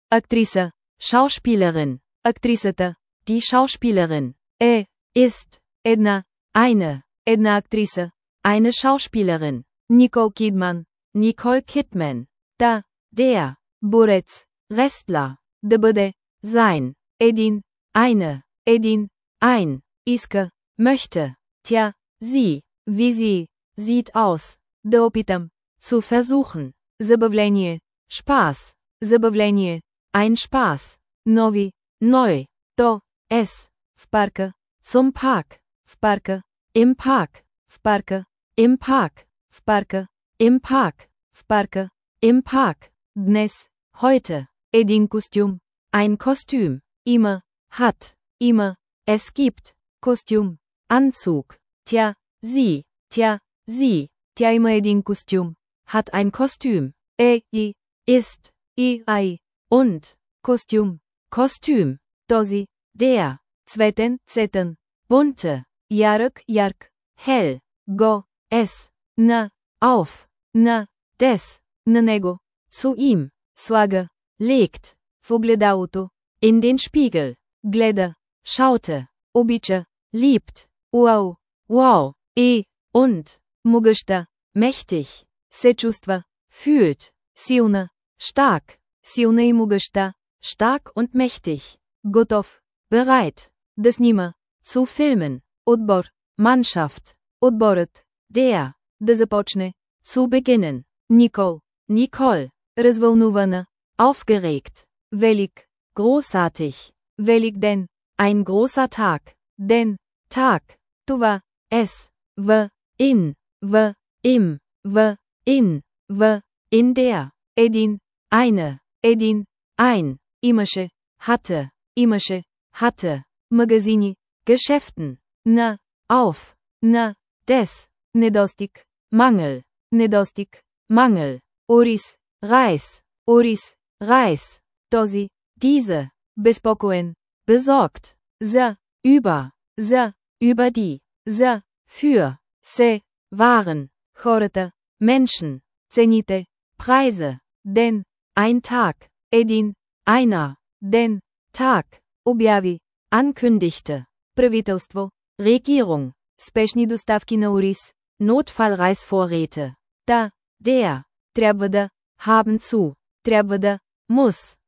Актриса. Schauspielerin. Актрисата. Die Schauspielerin. Ist. Една. Една актриса. Eine Schauspielerin. Никол Кидман. Nicole Kidman. Та. Der. Борец. Wrestler. Да бъде. Sein. Един. Eine. Ein. Иска. Möchte. Тя. Sie. Визии. Sieht aus. Да опитам. Zu versuchen. Забавление. Spaß. Забавление. Ein Spaß. Нови. Neu. То. Es. В парка. Zum Park. В парка. Im Park. В парка. Im Park. В парка. Im Park. В парка. Im Park. Днес. Heute. Един костюм. Ein Kostüm. Има. Hat. Има. Es gibt. Костюм. Anzug. Тя. Sie. Sie. Тя има един костюм. Hat ein Kostüm. И. Ist. Ай. Und. Костюм. Kostüm. Този. Der. Цветен. Bunte. Ярък. Hell. Го. Es. На. Auf. На. Des. На него. Zu ihm. Слага. Legt. В огледалото. In den Spiegel. Гледа. Schaute. Обича. Liebt. Уау. Wow. Und. Могъща. Mächtig. Се чувства. Fühlt. Силна. Stark. Силна и могъща. Stark und mächtig. Готов. Bereit. Да снима. Zu filmen. Отбор. Mannschaft. Отборът. Der. Да започне. Zu beginnen. Никол. Nicole. Развълнувана. Aufgeregt. Велик. Großartig. Велик ден. Ein großer Tag. Ден. Tag. Това. Es. В. In. В. Im. В. In. В. In der. Един. Eine. Един. Ein. Имаше. Hatte. Имаше. Hatte. Магазини. Geschäften. На. Auf. На. Des. Недостиг. Mangel. Недостиг. Mangel. Ориз. Reis. Ориз. Reis. Този. Diese. Безпокоен. Besorgt. За. Über. За. Über die. За. Für. Се. Waren. Хората. Menschen. Цените. Preise. Ден. Ein Tag. Един. Einer. Ден. Tag. Обяви. Ankündigte. Правителство. Regierung. Спешни доставки на ориз. Notfallreisvorräte. Та. Der. Трябва да. Haben zu. Трябва да. Muss.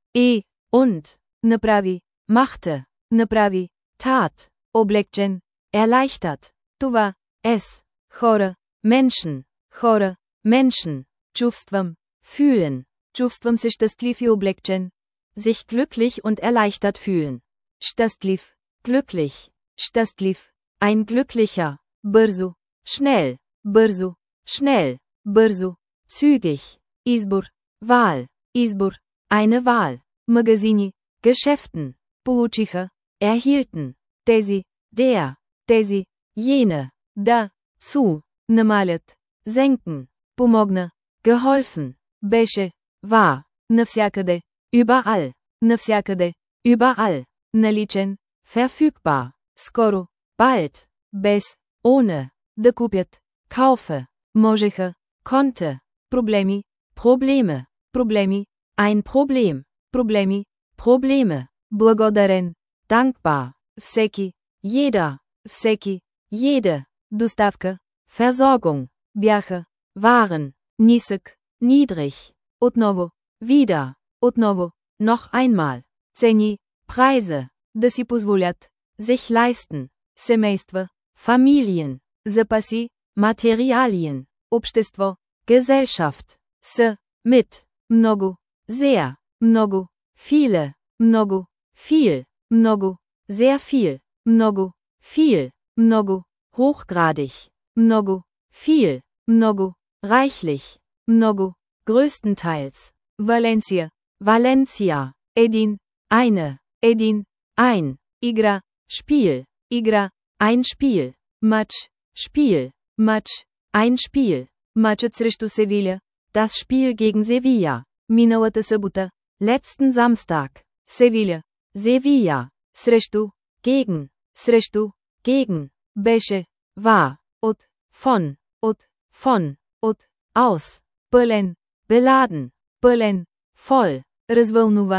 Und. Направи. Machte. Направи. Tat. Облегчен. Erleichtert. Това. Es. Хора. Menschen. Хора. Menschen. Чувствам. Fühlen. Чувствам се щастлив и облегчен. Sich glücklich und erleichtert fühlen. Щастлив. Glücklich. Щастлив. Ein glücklicher. Бързо. Schnell. Бързо. Schnell. Бързо. Zügig. Избор. Wahl. Избор. Eine Wahl. Магазини. Geschäften. Получиха. Erhielten. Тези. Der. Тези. Jene. Да. Zu. Намалят. Senken. Помогна. Geholfen. Беше. War. Навсякъде. Überall. Навсякъде. Überall. Наличен. Verfügbar. Скоро. Bald. Без. Ohne. Да купят. Kaufe. Можеха. Konnte. Проблеми. Probleme. Проблеми. Ein Problem. Проблеми. Probleme. Благодарен. Dankbar. Всеки. Jeder. Всеки. Jede. Доставка. Versorgung. Бяха. Waren. Нисък. Niedrig. Отново. Wieder. Отново. Noch einmal. Цени. Preise. Да си позволят. Sich leisten. Семейства. Familien. Запаси. Materialien. Общество. Gesellschaft. С. Mit. Много. Sehr. Много. Viele. Много. Viel. Много. Sehr viel. Много. Viel. Много. Hochgradig. Много. Viel. Много. Reichlich. Много. Größtenteils. Валенсия. Valencia. Един. Eine. Един. Ein. Игра. Spiel. Игра. Ein Spiel. Мач. Spiel. Мач. Ein Spiel. Мачът срещу Севиля. Das Spiel gegen Sevilla. Миналата събота. Letzten Samstag. Севиля. Sevilla. Срещу. Gegen. Срещу. Gegen. Беше. War. От. Von. От. Von. От. Aus. Пълен. Beladen. Пълен. Voll. Развълнуван.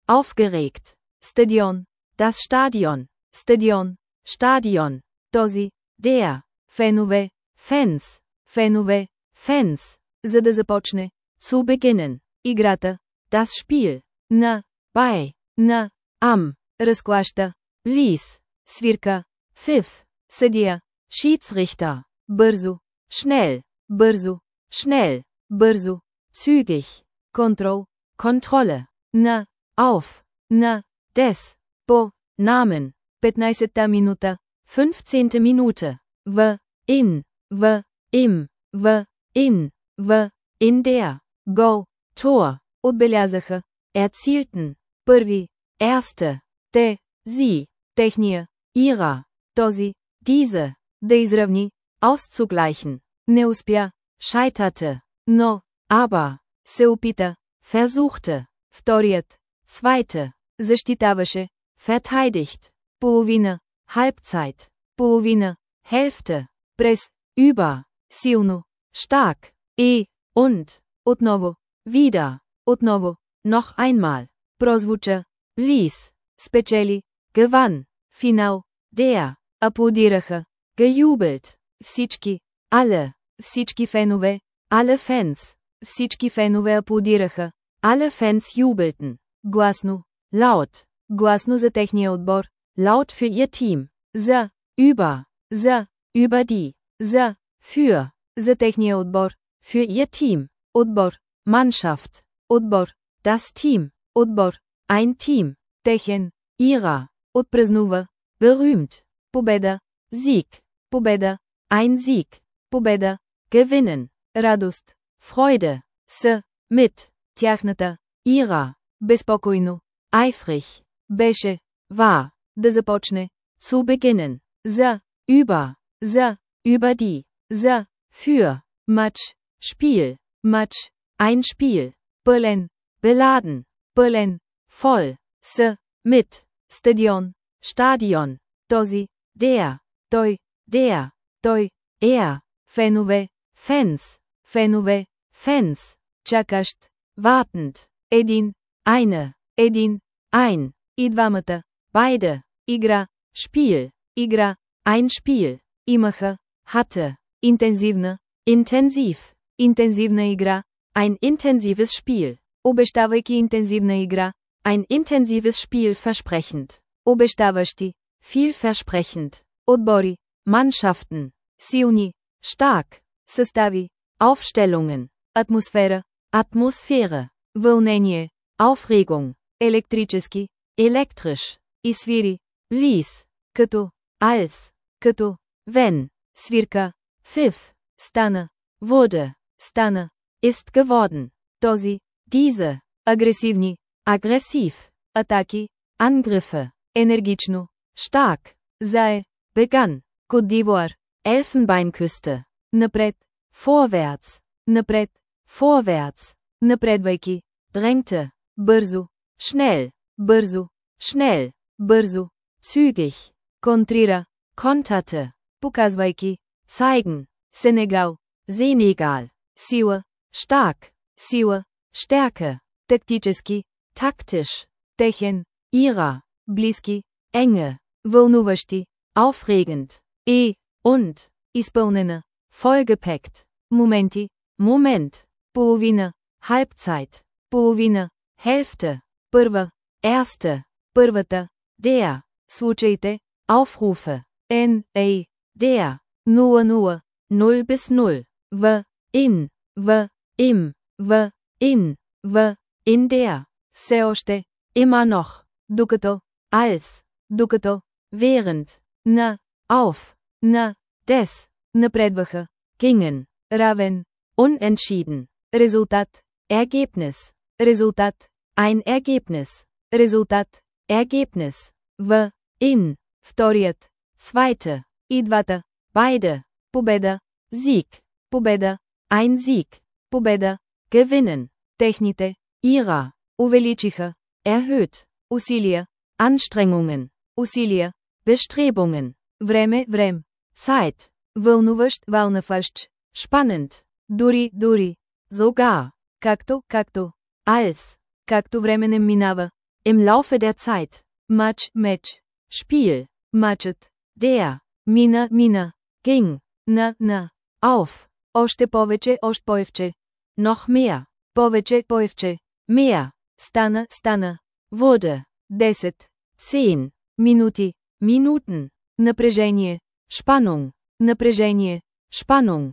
Aufgeregt. Стадион. Das Stadion. Стадион. Stadion. Този. Der. Фенове. Fans. Фенове. Fans. За да започне. Zu beginnen. Играта. Das Spiel. На. Bei. На. Am. Разклаща. Blies. Свирка. Pfiff. Съдия. Schiedsrichter. Бързо. Schnell. Бързо. Schnell. Бързо. Zügig. Контрол. Kontrolle. На. Auf. На. Des. По. Namen. 15-та минута. 15. Minute. В. In. В. Im. В. In. В. In der. Гол. Tor. Отбелязаха. Erzielten. Първи. Erste. Те. Sie. Техния. Ihrer. Този. Diese. Да изравни. Auszugleichen. Не успя. Scheiterte. Но. Aber. Се опита. Versuchte. Вторият. Zweite. Защитаваше. Verteidigt. Половина. Halbzeit. Половина. Hälfte. През. Über. Силно. Stark. И. Und. Отново. Wieder. Отново. Noch einmal. Прозвуча. Blies. Спечели. Gewann. Финал. Der. Аплодираха. Gejubelt. Всички. Alle. Всички фенове. Alle Fans. Всички фенове аплодираха. Alle Fans jubelten. Гласно. Laut. Гласно за техния отбор. Laut für ihr Team. За. Über. За. Über die. За. Für. За техния отбор. Für ihr Team. Отбор. Mannschaft. Отбор. Das Team. Отбор. Ein Team. Техен. Ihrer. Отпразнува. Berühmt. Победа. Sieg. Победа. Ein Sieg. Победа. Gewinnen. Радост. Freude. С. Mit. Тяхната. Ihrer. Безпокойно. Eifrig. Беше. War. Да започне. Zu beginnen. За. Über. За. Über die. За. Für. Мач. Spiel. Мач. Ein Spiel. Пълен. Beladen. Пълен. Voll. С. Mit. Стадион. Stadion. Този. Der. Той. Der. Той. Er. Фенове. Fans. Фенове. Fans. Чакащ. Wartend. Един. Eine. Един. Ein. И двамата. Beide. Игра. Spiel. Игра. Ein Spiel. Имаха. Hatte. Интензивна. Intensiv. Интензивна игра. Ein intensives Spiel. Обещавайки интензивна игра. Ein intensives Spiel versprechend. Обещаващи. Vielversprechend. Отбори. Mannschaften. Силни. Stark. Състави. Aufstellungen. Атмосфера. Atmosphäre. Вълнение. Aufregung. Електрически. Elektrisch. И свири. Blies. Като. Als. Като. Wenn. Свирка. Pfiff. Стана. Wurde. Стана. Ist geworden. Този. Diese. Агресивни. Aggressiv. Атаки. Angriffe. Енергично. Stark. Зае. Begann. Кот д'Ивуар. Elfenbeinküste. Напред. Vorwärts. Напред. Vorwärts. Напредвайки. Drängte. Бързо. Schnell. Бързо. Schnell. Бързо. Zügig. Контрира. Konterte. Показвайки. Zeigen. Сенегал. Senegal. Сила. Stark. Сила. Stärke. Тактически. Taktisch. Техен. Ihrer. Близки. Enge. Вълнуващи. Aufregend. И. Und. Изпълнена. Vollgepackt. Моменти. Moment. Половина. Halbzeit. Половина. Hälfte. Първа. Erste. Първата. Der. Случаите. Aufrufe. Н. Ей. Der. 00. 0 bis 0. В. In. В. Im. В. In. В. In der. Все още. Immer noch. Докато. Als. Докато. Während. На. Auf. На. Des. Напредваха. Gingen. Равен. Unentschieden. Резултат. Ergebnis. Резултат. Ein Ergebnis. Резултат. Ergebnis. В. In. Вторият. Zweite. И двата. Beide. Победа. Sieg. Победа. Ein Sieg. Победа. Gewinnen. Техните. Ihrer. Увеличиха. Erhöht. Усилия. Anstrengungen. Усилия. Bestrebungen. Време. Zeit. Вълнуващ, вълнаващ. Spannend. Дори. Sogar. Както. Als. Както време не минава. Im Laufe der Zeit. Мач, меч. Spiel. Мачът. Der. Мина. Ging. На. Auf. Още повече, още повече. Noch mehr. Повече. Mehr. Стана. Wurde. 10. 10. Минути. Minuten. Напрежение. Spannung. Напрежение.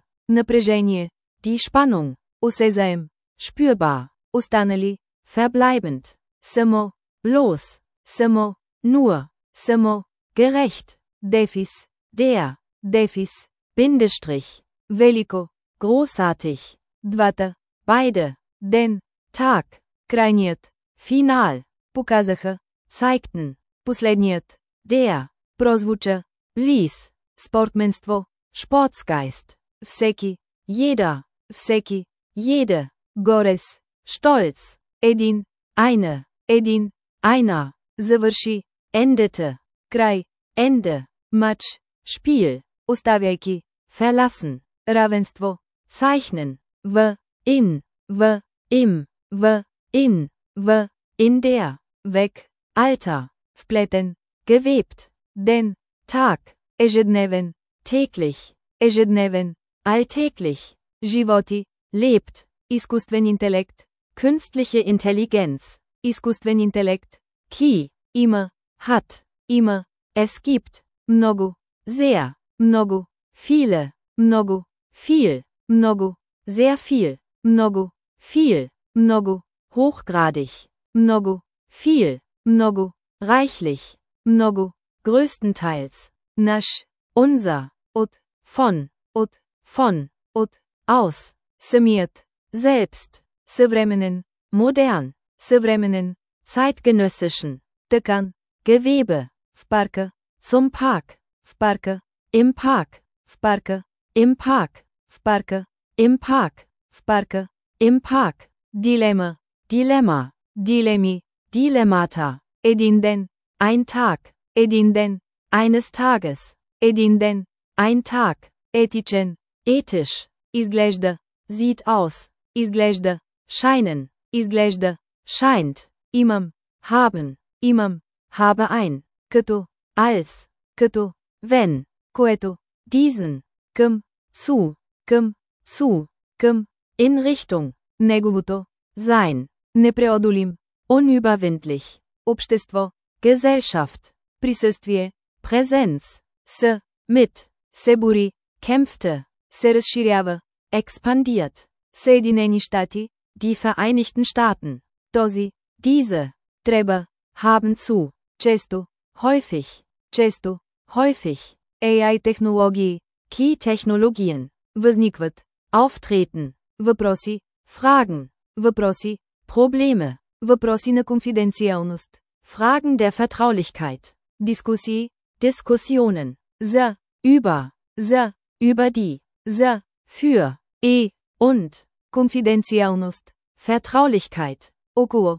Die Spannung. Осезаем. Spürbar. Останали. Verbleibend. Само. Bloß. Само. Nur. Само. Gerecht. Дефис. Der. Дефис. Bindestrich. Велико. Großartig. Двата. Beide. Ден. Tag. Крайният. Final. Показаха. Zeigten. Последният. Der. Прозвуча. Blies. Спортменство. Sportsgeist. Всеки. Jeder. Всеки. Jede. Горес. Stolz. Един. Eine. Един. Einer. Завърши. Endete. Край. Ende. Мач. Spiel. Оставяйки. Verlassen. Равенство. Zeichnen. В. In. В. Im. В. In. В. In der. Век. Alter. Вплетен. Gewebt. Ден. Tag. Ежедневен. Täglich. Ежедневен. Alltäglich. Животи. Lebt. Изкуствен интелект. Künstliche Intelligenz. Изкуствен интелект. Ki. Има. Hat. Има. Es gibt. Много. Sehr. Много. Viele. Много. Viel. Много. Sehr viel. Много. Viel. Много. Hochgradig. Много. Viel. Много. Reichlich. Много. Größtenteils. Наш. Unser. От. Von. От. Von. От. Aus. Самият. Selbst. Съвременен. Modern. Съвременен. Zeitgenössischen. Тъкан. Gewebe. В парка. Zum Park. В парка. Im Park. В парка. Im Park. В парка. Im Park. В парка. Im Park. Дилема. Dilemma. Дилеми. Dilemmata. Един ден. Ein Tag. Един ден. Eines Tages. Един ден. Ein Tag. Етичен. Ethisch. Изглежда. Sieht aus. Изглежда. Scheinen. Изглежда. Scheint. Имам. Haben. Имам. Habe ein. Като. Als. Като. Wenn. Което. Diesen. Към. Zu. Към. Zu. Към. In Richtung. Неговото. Sein. Непреодолим. Unüberwindlich. Общество. Gesellschaft. Присъствие. Präsenz. С. Mit. Се бори. Kämpfte. Се разширява. Expandiert. Съединени щати. Die Vereinigten Staaten. Този. Diese. Треба. Haben zu. Често. Häufig. Често. Häufig. AI технологии. Key-Technologien. Възникват. Auftreten. Въпроси. Fragen. Въпроси. Probleme. Въпроси на конфиденциалност. Fragen der Vertraulichkeit. Дискусии. Diskussionen. За. Über. За. Über die. За. Für. И. Und. Конфиденциалност. Vertraulichkeit. Около.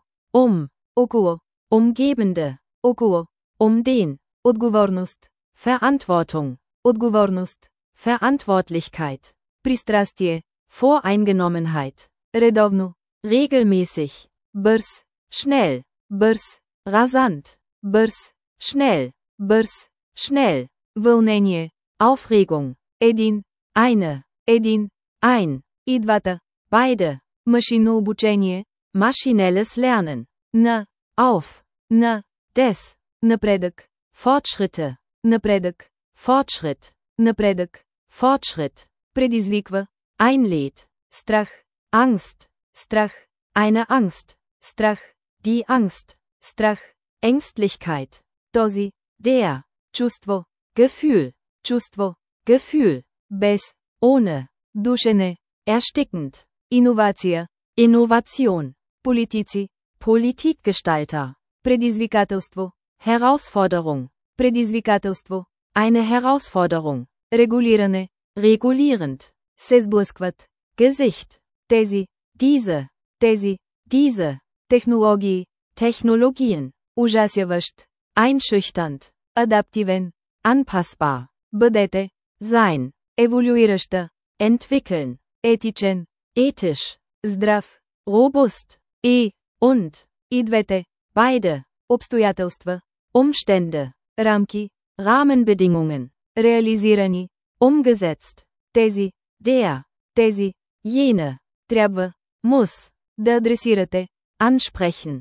Около. Umgebende. Около. Den. Отговорност. Verantwortung. Отговорност. Verantwortlichkeit. Пристрастие. Voreingenommenheit. Редовно. Regelmäßig. Бърз. Schnell. Бърз. Rasant. Бърз. Schnell. Бърз. Schnell. Вълнение. Aufregung. Един. Eine. Един. Ein. И двата. Beide. Машинно обучение. Maschinelles Lernen. На. Auf. На. Des. Напредък. Fortschritte. Напредък. Fortschritt. Напредък. Fortschritt. Предизвиква. Einlädt. Страх. Angst. Страх. Eine Angst. Страх. Die Angst. Страх. Ängstlichkeit. Този. Der. Чувство. Gefühl. Чувство. Gefühl. Без. Ohne. Душене. Erstickend. Иновация. Innovation. Политици. Politikgestalter. Предизвикателство. Herausforderung. Предизвикателство. Eine Herausforderung. Регулиране. Regulierend. Се сблъскват. Gesicht. Тези. Diese. Тези. Diese. Технологии. Technologien. Ужасяващ. Einschüchternd. Адаптивен. Anpassbar. Бъдете. Sein. Еволюираща. Entwickeln. Етичен. Ethisch. Здрав. Robust. И. Und. И двете. Beide. обстоятелства, Umstände. рамки, Rahmenbedingungen. реализирани, Umgesetzt. тези, Der. тези, Jene. трябва, Muss. да адресирате, Ansprechen.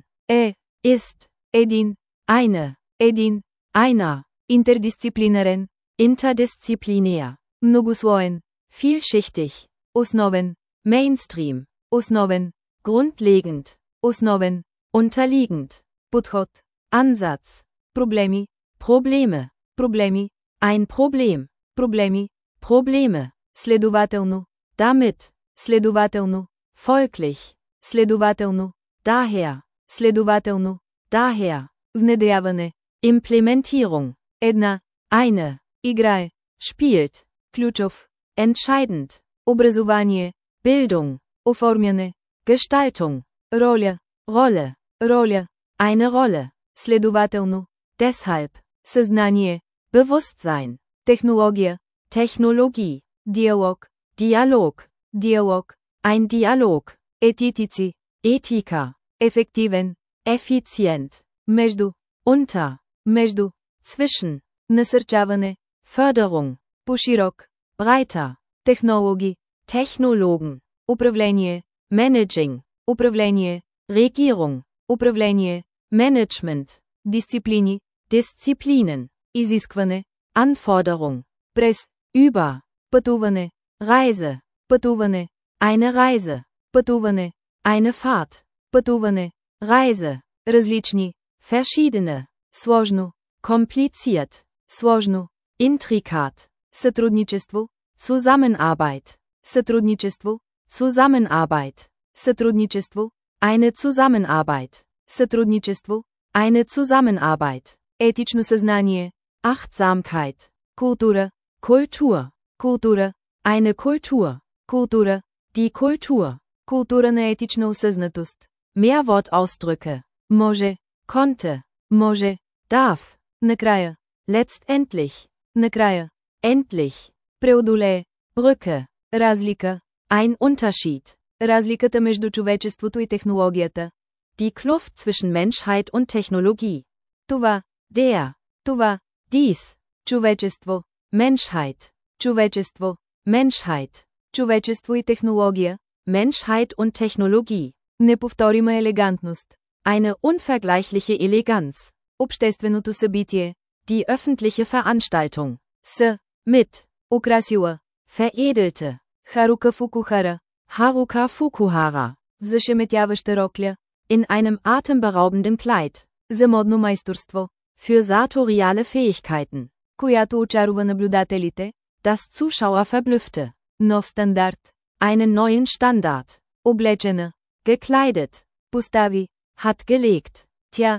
ist, Ist. Eine. един, Einer. интердисциплинарен, Interdisziplinär. многослоен, Vielschichtig. основен, Mainstream. основен, Grundlegend. основен, Unterliegend. подход, Ansatz. проблеми, Probleme. проблеми, Ein Problem. проблеми, Probleme. следователно, Damit. следователно, Folglich. следователно, Daher. следователно, Daher. внедряване, Implementierung. една, Eine. играе, Spielt. ключов, Entscheidend. образование, Bildung. оформяне, Gestaltung. роля, Rolle. роля, Eine Rolle. следователно, Deshalb. съзнание, Bewusstsein. технология, Technologie. диалог, Dialog. диалог, Ein Dialog. етитици, Ethiker. ефективен, Effizient. между, Unter. между, Zwischen. насърчаване, Förderung. по-широк, Breiter. технологи, Technologen. управление, Managing. управление, Regierung. управление, Management. дисциплини, Disziplinen. изискване, Anforderung. през, Über. пътуване, Reise. пътуване, Eine Reise. пътуване, Eine Fahrt. пътуване, Reise. различни, Verschiedene. сложно, Kompliziert. сложно, Intrikat. сътрудничество, Zusammenarbeit. сътрудничество, Zusammenarbeit. сътрудничество, Eine Zusammenarbeit. сътрудничество, Eine Zusammenarbeit. етично съзнание, Achtsamkeit. култура, Kultur. култура, Eine Kultur. култура, Die Kultur. култура на етична осъзнатост, Mehrwortausdrücke. може, Konnte. може, Darf. накрая, Letztendlich. накрая, Endlich. преодолее, Brücke. разлика, Ein Unterschied. разликата между човечеството и технологията, Die Kluft zwischen Menschheit und Technologie. това, Der. това, Dies. човечество, Menschheit. човечество, Menschheit. човечество и технология, Menschheit und Technologie. неповторима елегантност, Eine unvergleichliche Eleganz. общественото събитие, Die öffentliche Veranstaltung. с, Mit. украсила, Veredelte. Харука Фукухара, Haruka Fukuhara. зашеметяваща рокля, In einem atemberaubenden Kleid. за модно майсторство, Für sartoriale Fähigkeiten. която очарова наблюдателите, Das Zuschauer verblüffte. нов стандарт, Einen neuen Standard. облечена, Gekleidet. постави, Hat gelegt. тя,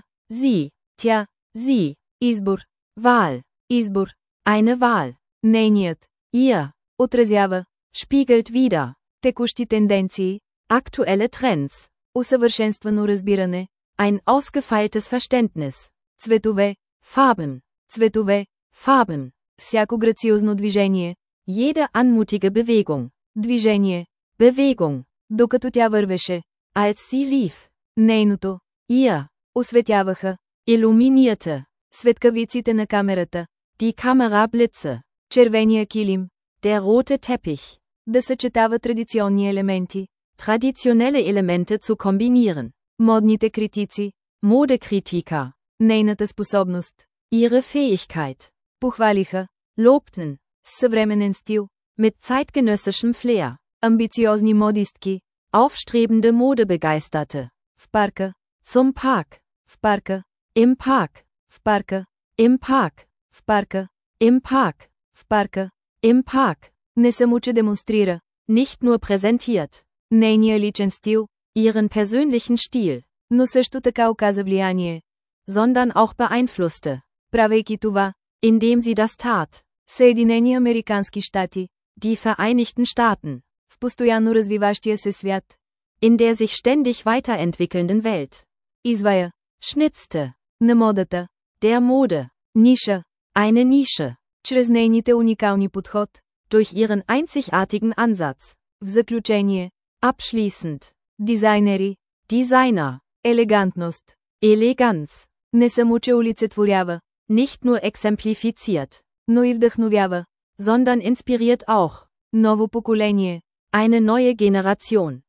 Sie. Sie. избор, Wahl. избор, Eine Wahl. нейният, Ihr. отразява, Spiegelt wider. текущи тенденции, Aktuelle Trends. усъвършенствано разбиране, Ein ausgefeiltes Verständnis. цветове, Farben. цветове, Farben. всяко грациозно движение, Jede anmutige Bewegung. движение, Bewegung. докато тя вървеше, Als sie lief. нейното, Ihr. осветяваха, Illuminierte. светкавиците на камерата, Die Kamerablitze. червения килим, Der rote Teppich. да съчетава традиционни елементи, Traditionelle Elemente zu kombinieren. модните критици, Modekritiker. нейната способност, Ihre Fähigkeit. похвалиха, Lobten. с съвременен стил, Mit zeitgenössischem Flair. амбициозни модистки, Aufstrebende Modebegeisterte. в парка, Zum Park. в парка, Im Park. в парка, Im Park. в парка, Im Park. в парка, Im Park. не само че демонстрира, Nicht nur präsentiert. нейния личен стил, Ihren persönlichen Stil. но също така оказа влияние, Sondern auch beeinflusste. правейки това, Indem sie das tat. Съединени американски щати, Die Vereinigten Staaten. в постоянно развиващия се свят, In der sich ständig weiterentwickelnden Welt. извая, Schnitzte. на модата, Der Mode. ниша, Eine Nische. чрез нейните уникални подход, Durch ihren einzigartigen Ansatz. в заключение, Abschließend. дизайнери, Designer. елегантност, Eleganz. Не само че олицетворява, Nicht nur exemplifiziert, но и вдъхновява. sondern inspiriert auch. Ново поколение. Eine neue Generation.